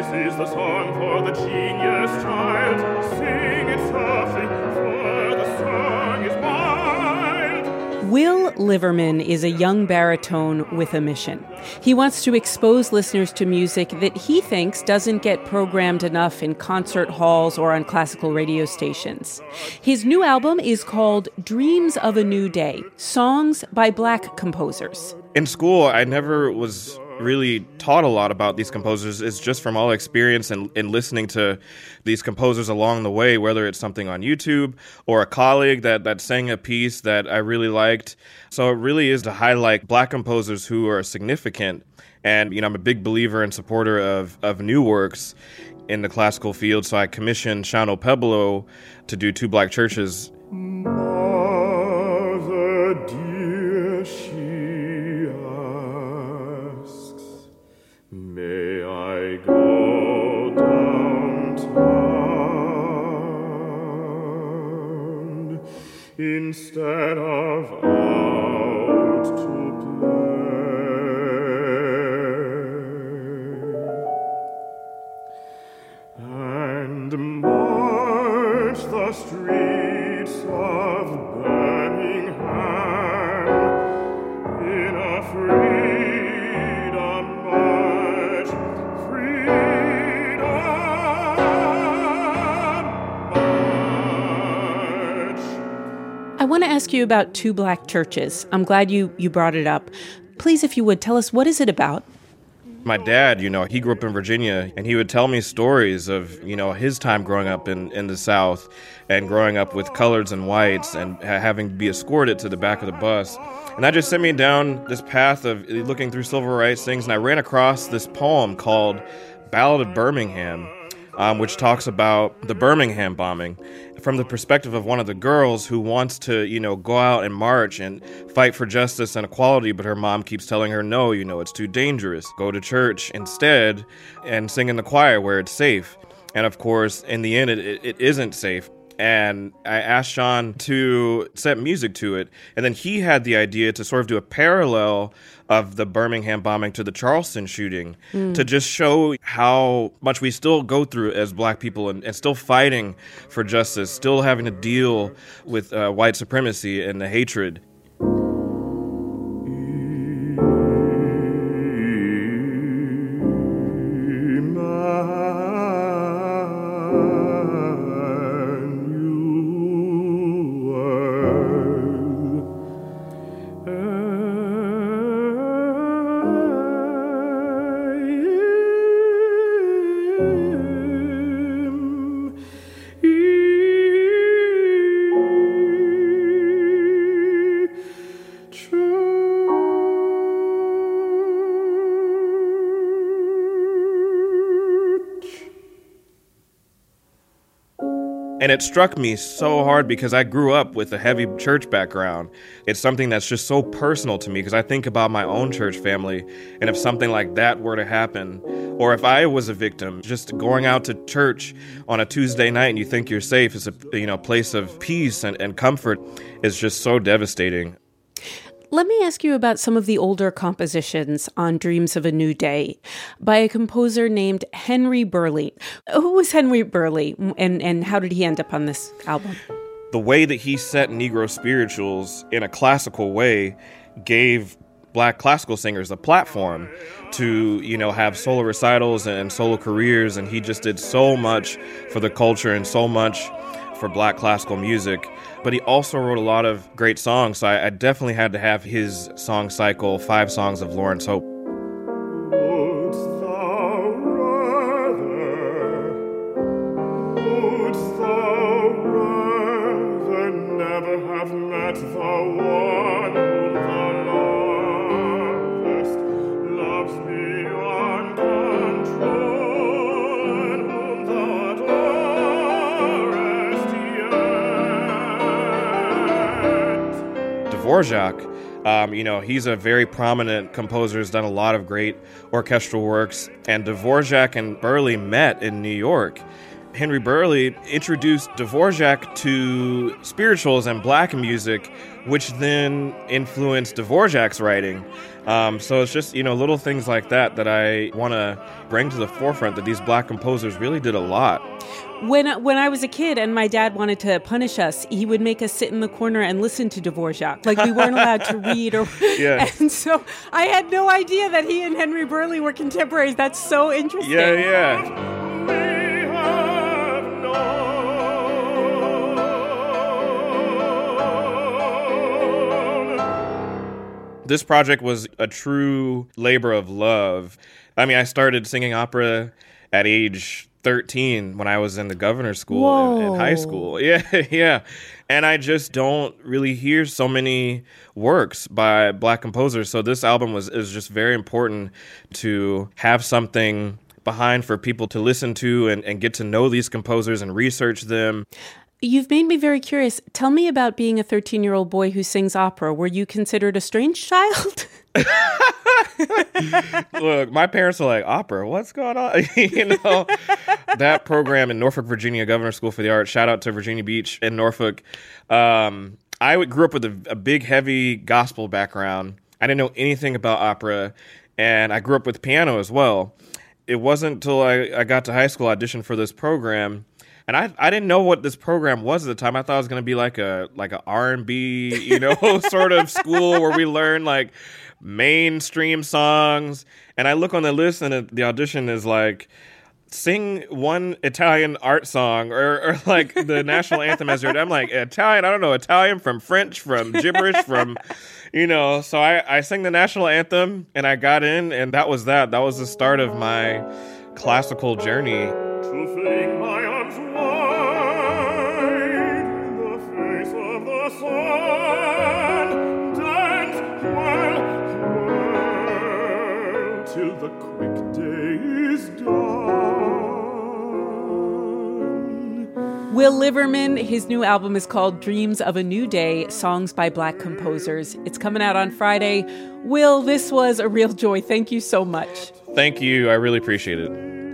This is the song for the genius child. Sing it softly, for the song is wild. Will Liverman is a young baritone with a mission. He wants to expose listeners to music that he thinks doesn't get programmed enough in concert halls or on classical radio stations. His new album is called Dreams of a New Day, Songs by Black Composers. In school, I never was really taught a lot about these composers. It's just from all experience and listening to these composers along the way, whether it's something on YouTube or a colleague that sang a piece that I really liked. So it really is to highlight Black composers who are significant. And, I'm a big believer and supporter of new works in the classical field. So I commissioned Shano Pebolo to do Two Black Churches. Mother dear, she asks, may I go downtown instead of out to play and march the streets of Birmingham in a freedom march, freedom march. I want to ask you about Two Black Churches. I'm glad you brought it up. Please, if you would, tell us, what is it about? My dad, he grew up in Virginia, and he would tell me stories of, his time growing up in the South and growing up with coloreds and whites and having to be escorted to the back of the bus. And that just sent me down this path of looking through civil rights things, and I ran across this poem called Ballad of Birmingham, which talks about the Birmingham bombing from the perspective of one of the girls who wants to, go out and march and fight for justice and equality, but her mom keeps telling her, no, it's too dangerous. Go to church instead and sing in the choir where it's safe. And of course, in the end, it isn't safe. And I asked Sean to set music to it. And then he had the idea to sort of do a parallel of the Birmingham bombing to the Charleston shooting to just show how much we still go through as Black people and still fighting for justice, still having to deal with white supremacy and the hatred. And it struck me so hard because I grew up with a heavy church background. It's something that's just so personal to me because I think about my own church family. And if something like that were to happen, or if I was a victim, just going out to church on a Tuesday night and you think you're safe is a place of peace and comfort is just so devastating. Let me ask you about some of the older compositions on Dreams of a New Day by a composer named Henry Burleigh. Who was Henry Burleigh, and how did he end up on this album? The way that he set Negro spirituals in a classical way gave Black classical singers a platform to, have solo recitals and solo careers, and he just did so much for the culture and so much for Black classical music. But he also wrote a lot of great songs, so I definitely had to have his song cycle, 5 songs of Lawrence Hope. Wouldst thou rather never have met the one whom thou lovest, loves beyond control, and whom thou adorest yet? Dvorak, he's a very prominent composer, has done a lot of great orchestral works, and Dvorak and Burleigh met in New York. Henry Burley introduced Dvorak to spirituals and black music, which then influenced Dvorak's writing. So it's just, little things like that I want to bring to the forefront, that these black composers really did a lot. When I was a kid and my dad wanted to punish us, he would make us sit in the corner and listen to Dvorak. Like, we weren't allowed to read. Yeah. And so I had no idea that he and Henry Burley were contemporaries. That's so interesting. Yeah. This project was a true labor of love. I mean, I started singing opera at age 13 when I was in the governor's school in high school. Yeah. And I just don't really hear so many works by black composers. So this album is just very important to have something behind for people to listen to and get to know these composers and research them. You've made me very curious. Tell me about being a 13-year-old boy who sings opera. Were you considered a strange child? Look, my parents are like, opera, what's going on? That program in Norfolk, Virginia, Governor's School for the Arts, shout out to Virginia Beach in Norfolk. I grew up with a big, heavy gospel background. I didn't know anything about opera, and I grew up with piano as well. It wasn't until I got to high school, auditioned for this program, and I didn't know what this program was at the time. I thought it was going to be like a R&B, sort of school where we learn like mainstream songs. And I look on the list and the audition is like, sing one Italian art song or like the national anthem as your. I'm like, Italian? I don't know, Italian from French, from gibberish, from, So I sang the national anthem and I got in, and that was that. That was the start of my classical journey. To fling my arms wide in the face of the sun, dance whirl till the quick day is done. Will Liverman, his new album is called Dreams of a New Day, Songs by Black Composers. It's coming out on Friday. Will, this was a real joy. Thank you so much. Thank you. I really appreciate it.